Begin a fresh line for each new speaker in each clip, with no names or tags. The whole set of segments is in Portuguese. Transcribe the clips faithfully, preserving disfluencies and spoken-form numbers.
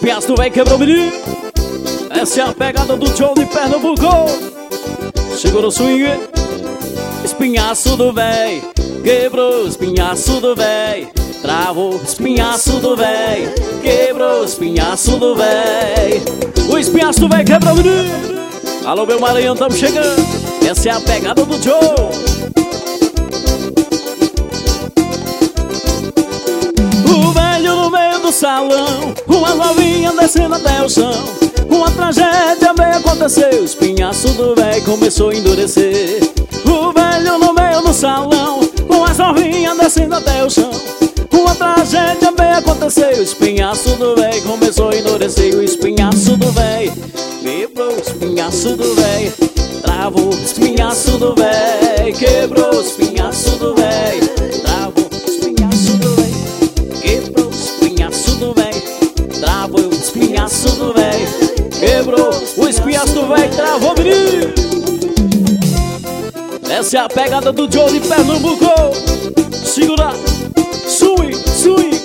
espinhaço do véi quebrou, menino. Essa é a pegada do Joe de Pernambuco. Segura o swing. Espinhaço do véi quebrou, espinhaço do véi travou, espinhaço do véi quebrou, espinhaço do véi. O espinhaço do véi quebrou, menino. Alô, meu Maranhão, tamo chegando. Essa é a pegada do Joe. O velho no meio do salão, uma novinha descendo até o chão. Uma tragédia bem aconteceu, o espinhaço do véi começou a endurecer. O velho no meio do salão, umas novinhas descendo até o chão. Uma tragédia bem aconteceu, o espinhaço do véi começou a endurecer. O espinhaço do véi quebrou, o espinhaço do véi travou, o espinhaço do véi quebrou, o espinhaço do véi travou, o espinhaço do véi quebrou, o espinhaço do véi travou, o espinhaço do véi quebrou, o espinhaço do véi travou, menino. Essa é a pegada do Joe de Pernambuco. Segura, swing, swing.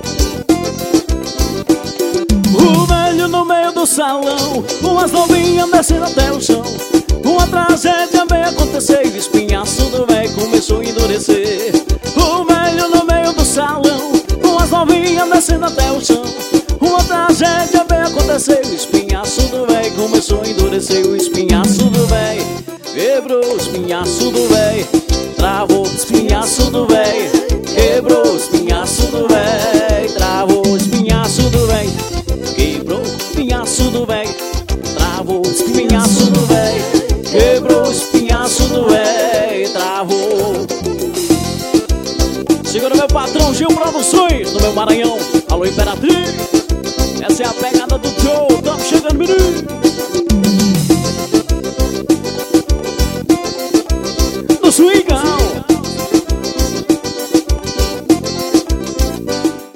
O velho no meio do salão, umas novinhas descendo até o chão. Uma tragédia bem aconteceu, o espinhaço do véi começou a endurecer. O velho no meio do salão, umas novinhas descendo até o chão. Uma tragédia bem aconteceu, o espinhaço do véi começou a endurecer. O espinhaço do véi quebrou, o espinhaço do véi travou, o espinhaço do véi quebrou, o espinhaço do véi travou, o espinhaço do véi quebrou, o espinhaço do véi travou, o espinhaço do véi quebrou, o espinhaço do véi travou. Segura meu patrão Gil Produções, no meu Maranhão. Alô, Imperatriz. Essa é a pegada do Joe, tamo chegando, menino.